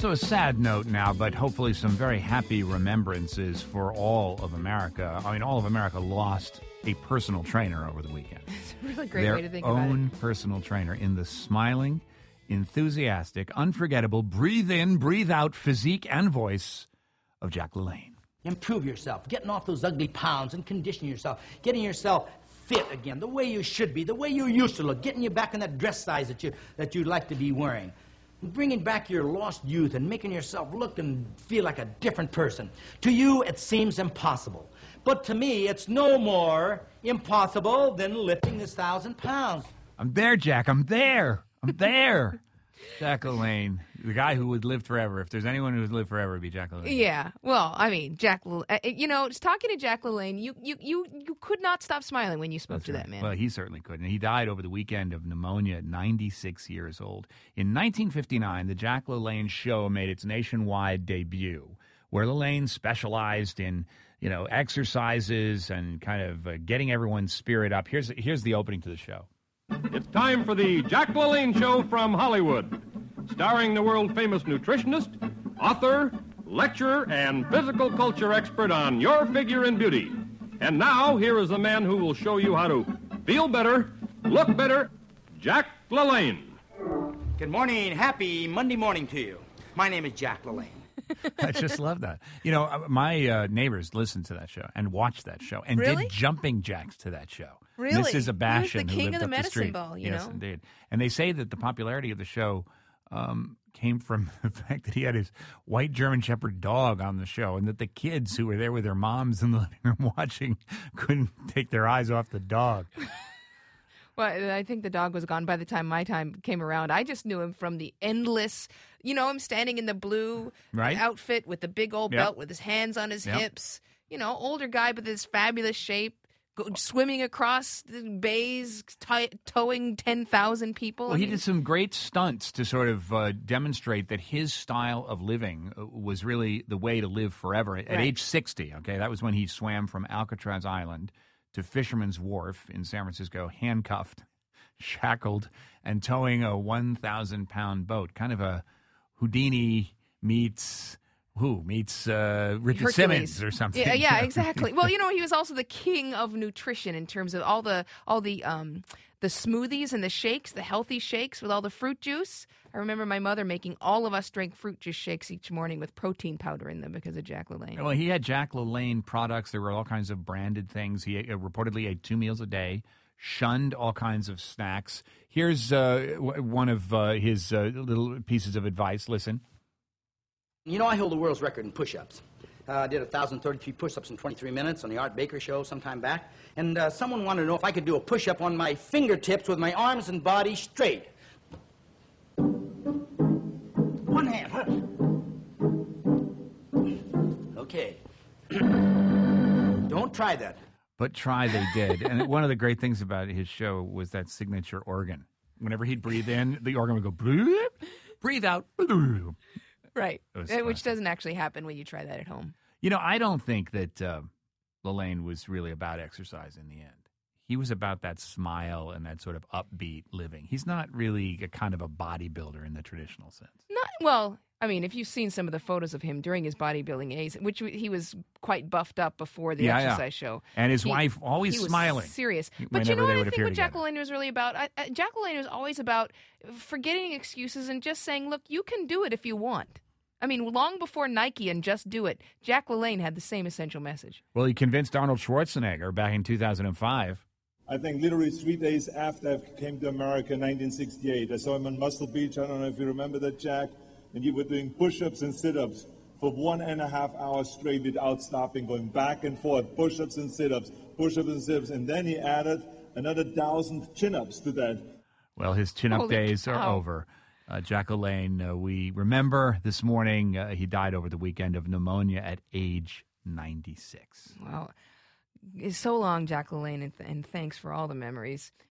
So a sad note now, but hopefully some very happy remembrances for all of America. I mean, all of America lost a personal trainer over the weekend. It's a really great way to think about it. Their own personal trainer in the smiling, enthusiastic, unforgettable, breathe in, breathe out physique and voice of Jack LaLanne. Improve yourself, getting off those ugly pounds and conditioning yourself, getting yourself fit again, the way you should be, the way you used to look, getting you back in that dress size that you'd like to be wearing. Bringing back your lost youth and making yourself look and feel like a different person. To you, it seems impossible. But to me, it's no more impossible than lifting this 1,000 pounds. I'm there, Jack. I'm there. I'm there. Jack LaLanne, the guy who would live forever. If there's anyone who would live forever, it'd be Jack LaLanne. Yeah. Well, I mean, just talking to Jack LaLanne, you could not stop smiling when you spoke to that man. Well, he certainly couldn't. He died over the weekend of pneumonia at 96 years old. In 1959, the Jack LaLanne Show made its nationwide debut, where LaLanne specialized in, exercises and kind of getting everyone's spirit up. Here's the opening to the show. It's time for the Jack LaLanne Show from Hollywood, starring the world-famous nutritionist, author, lecturer, and physical culture expert on your figure and beauty. And now, here is the man who will show you how to feel better, look better, Jack LaLanne. Good morning. Happy Monday morning to you. My name is Jack LaLanne. I just love that. My neighbors listened to that show and watched that show and Really? did jumping jacks to that show. Really? This is a Bashan He was the who king lived of the up medicine street. ball, you Yes, know? indeed. And they say that the popularity of the show came from the fact that he had his white German Shepherd dog on the show, and that the kids who were there with their moms in the living room watching couldn't take their eyes off the dog. Well, I think the dog was gone by the time my time came around. I just knew him from the endless, him standing in the blue outfit with the big old belt with his hands on his hips. Older guy with this fabulous shape, swimming across the bays, towing 10,000 people. Well, he did some great stunts to sort of demonstrate that his style of living was really the way to live forever. At age 60, that was when he swam from Alcatraz Island to Fisherman's Wharf in San Francisco, handcuffed, shackled, and towing a 1,000-pound boat. Kind of a Houdini meets Richard Hercules. Simmons or something. Yeah, exactly. Well, he was also the king of nutrition in terms of all the smoothies and the shakes, the healthy shakes with all the fruit juice. I remember my mother making all of us drink fruit juice shakes each morning with protein powder in them because of Jack LaLanne. Well, he had Jack LaLanne products. There were all kinds of branded things. He reportedly ate 2 meals a day, shunned all kinds of snacks. Here's one of his little pieces of advice. Listen. I hold the world's record in push-ups. I did 1,033 push-ups in 23 minutes on the Art Baker show some time back. And someone wanted to know if I could do a push-up on my fingertips with my arms and body straight. One hand, huh? Okay. Don't try that. But try they did. And one of the great things about his show was that signature organ. Whenever he'd breathe in, the organ would go, bloop, breathe out, bloop. Right, which doesn't actually happen when you try that at home. I don't think that LaLanne was really about exercise in the end. He was about that smile and that sort of upbeat living. He's not really a kind of a bodybuilder in the traditional sense. If you've seen some of the photos of him during his bodybuilding days, which he was quite buffed up before the exercise show. And his wife always smiling. Serious. But you know what I think what Jack LaLanne was really about? Jack LaLanne was always about forgetting excuses and just saying, look, you can do it if you want. Long before Nike and Just Do It, Jack LaLanne had the same essential message. Well, he convinced Arnold Schwarzenegger back in 2005. I think literally 3 days after I came to America in 1968, I saw him on Muscle Beach. I don't know if you remember that, Jack. And you were doing push-ups and sit-ups for 1.5 hours straight without stopping, going back and forth, push-ups and sit-ups, push-ups and sit-ups. And then he added another 1,000 chin-ups to that. Well, his chin-up days are over. Jack LaLanne, we remember this morning, he died over the weekend of pneumonia at age 96. Wow. So long, Jack LaLanne, and thanks for all the memories.